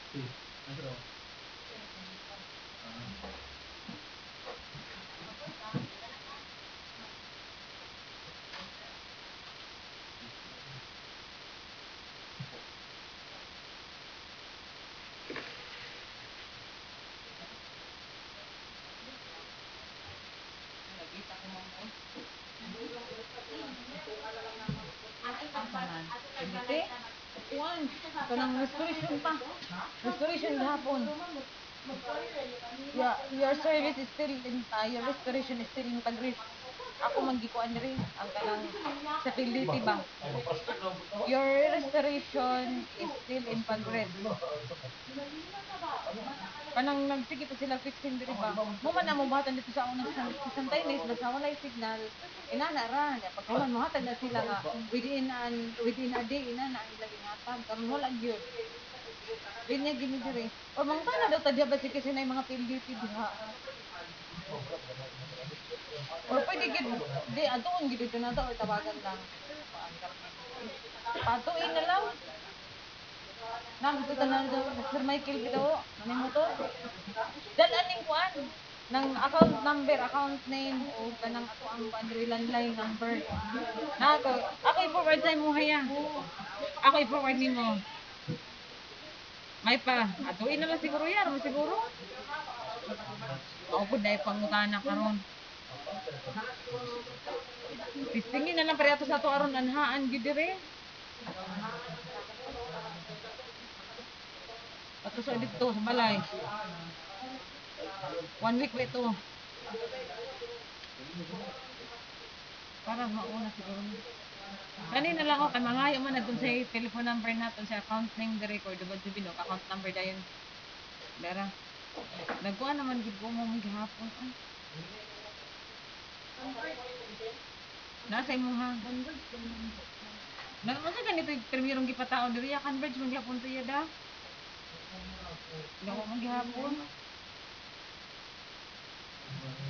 Hindi. Kuan. Kanang restoration pa. Restoration gihapon. Yeah, your service is still in your restoration is still in progress. Ako magikuan diri ang kanang sa PLDT ba. Your restoration is still in progress. Kanang nagsige pa sila fixing diri ba. Mo man na mo batan dito sa unang sa Santaynes basta walay signal. Inana ra nya pagkaman mo hatag na sila nga within a day inana ang ilang ingatan karon wala gyud. Linya gini diri. Or mangtana daw tadya ba si kasi na mga PLDT diha. Or pwede gid di atuon gid dito na to or tawagan lang. Patuin na lang. Nam ito tanan to Sir Michael bitaw. Ano mo to? Dalan ning kuan ng account number, account name o kanang ato ang boundary landline number. Na ako i-forward sa imo haya. Ako i-forward nimo. May pa, atuin na lang siguro yan, mo siguro. Mao pud dai pangutana karon. Testingin na lang pare ato sa ato aron anhaan gyud dire. Ato sa dito sa balay. 1 week ba ito? Para mauna siguro. Kanina lang ako kay mangayo man nagkon sa telephone number naton sa account name the record ubad sa bilog account number dayon. Dara. Nagkuha naman gid ko mo gihapon ay. Nasa imo ha. Nasa ganito primerong gipataon diri ya converge man gyapon to yada. Dawa man gihapon.